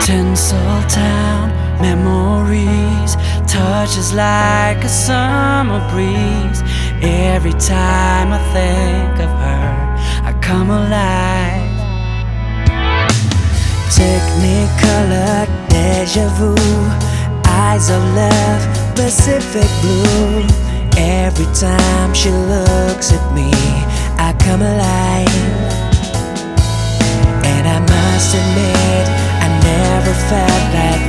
Tinseltown memories touches like a summer breeze. Every time I think of her, I come alive. Technicolor deja vu, eyes of love, Pacific blue. Every time she looks at me, I come alive. And I must admit, I never felt like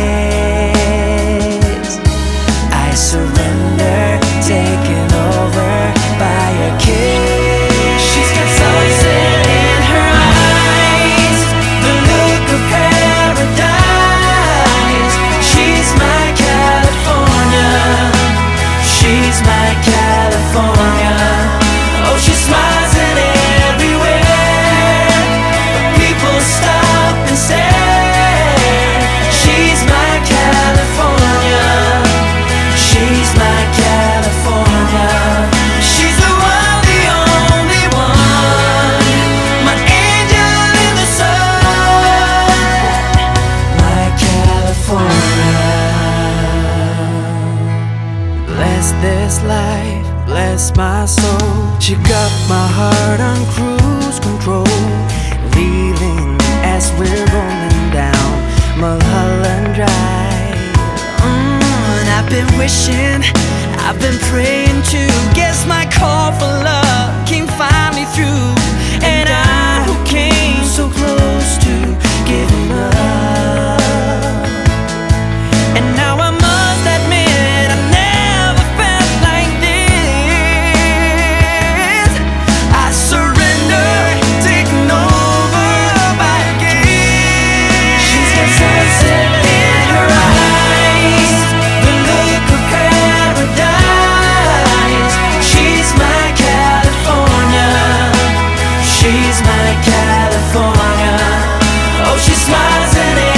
this. I surrender, taken over by a kiss. She's got sunset in her eyes, the look of paradise. She's my California, she's my California. Oh, she smiles in everywhere, people stop and stare. She's my California, she's my California. She's the one, the only one, my angel in the sun, my California. Bless this life, bless my soul. She got my heart on cruise control, reeling as we're rolling down Mulholland Drive. And I've been wishing, I've been praying to guess my call for love came finally through. And I who came so close to giving up, and now I must admit I never felt like this. I surrender, taken over by a kiss. She's got sunset in her eyes, the look of paradise. She's my California, she's my California. Oh, she smiles in